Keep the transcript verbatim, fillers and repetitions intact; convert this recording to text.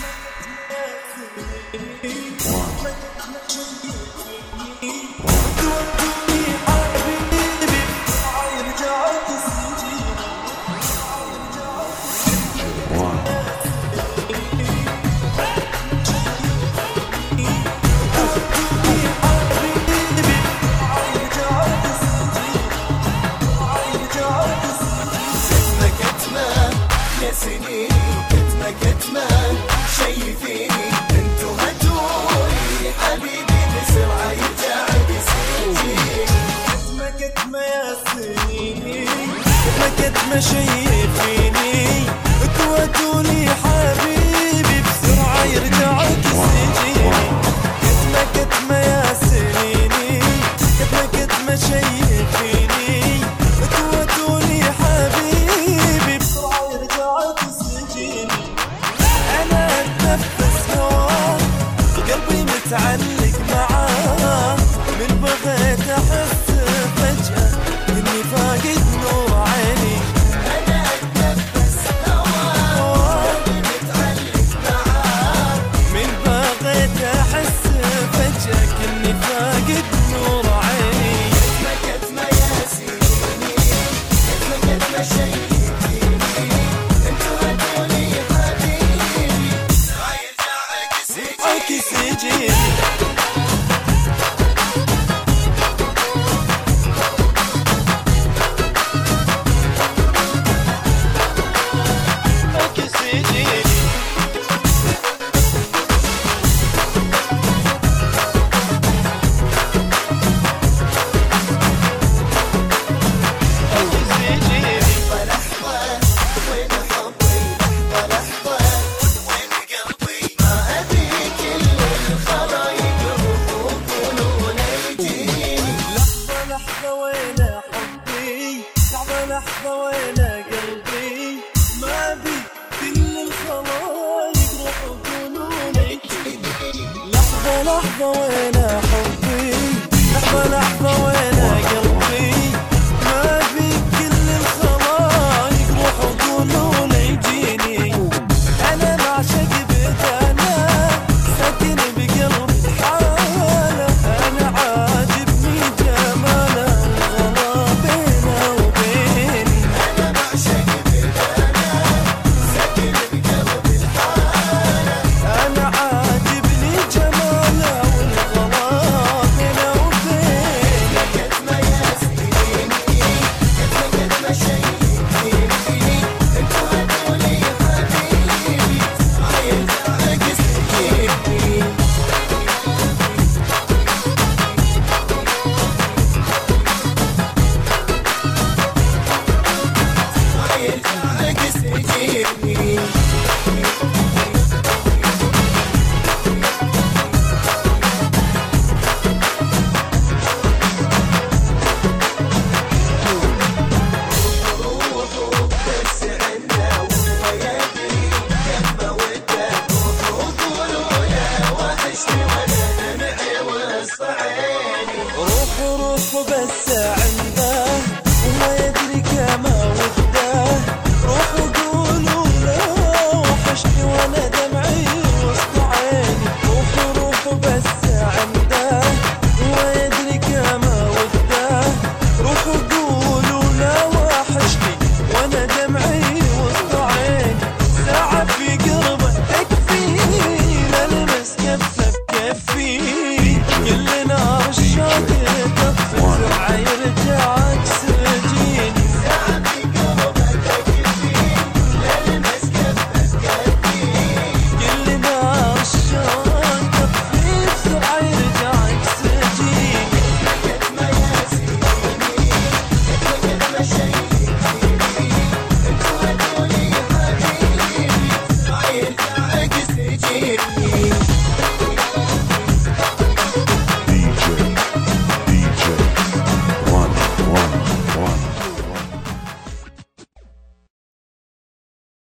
كتمة كتمة شي فيني انتو هاتوني حبيبي بسرعة يرجع بسيجي. كتمة كتمة يا سنيني كتمة كتمة شي فيني انتو هاتوني حبيبي بسرعة يرجع بسيجي. كتمة كتمة يا سنيني كتمة كتمة شي فيني انتو هاتوني حبيبي بسرعة يرجع بسيجي. أنا أتنفس هواه قلبي متعلق معاه من بغيت أحس فجأة إني فاقد نور عيني. أنا أتنفس هواه قلبي متعلق معاه من بغيت أحس فجأة إني فاقد نور عيني. كتمة كتمة يا سيدي كتمة كتمة شي سجيني. لحظة وين قلبي ما بي كل الخلايق روح وقولوا لي. لحظة لحظة وين حبي لحظة لحظة وين قلبي ما بي كل الخلايق روح وقولوا لي جيني. أنا معشق بدانا ساكن بقلبي حالة أنا عاجبني جماله الغلا بينه وبيني. أنا معشق بدانا ساكن بقلبي الحالة أنا عاجبني جماله والغلا بينه وبيني. كتمة يا سنيني كتمة كتمة شي فيني انتو هاتوني حبيبي عايز أعكس فيني. عايز أعكس فيني. روح روح بس عنده وما يدري كما وده. روح وقولوا له وحشني وانا دمعي وسط عيني. روح روح بس عنده وما يدري كما وده. روح وقولوا له وحشني وانا دمعي وسط عيني. ساعة في قربه تكفيني للمس كفه بكفي كل نار الشوق تطفي بسرعة يرجع اكسجيني. ساعة في قربه تكفيني للمس كفه بكفي كل نار الشوق تطفي بسرعة يرجع اكسجيني. كتمة يا سيدي كتمة كتمة شي فيني انتو هاتوني حبيبي عايز اعكس جيني.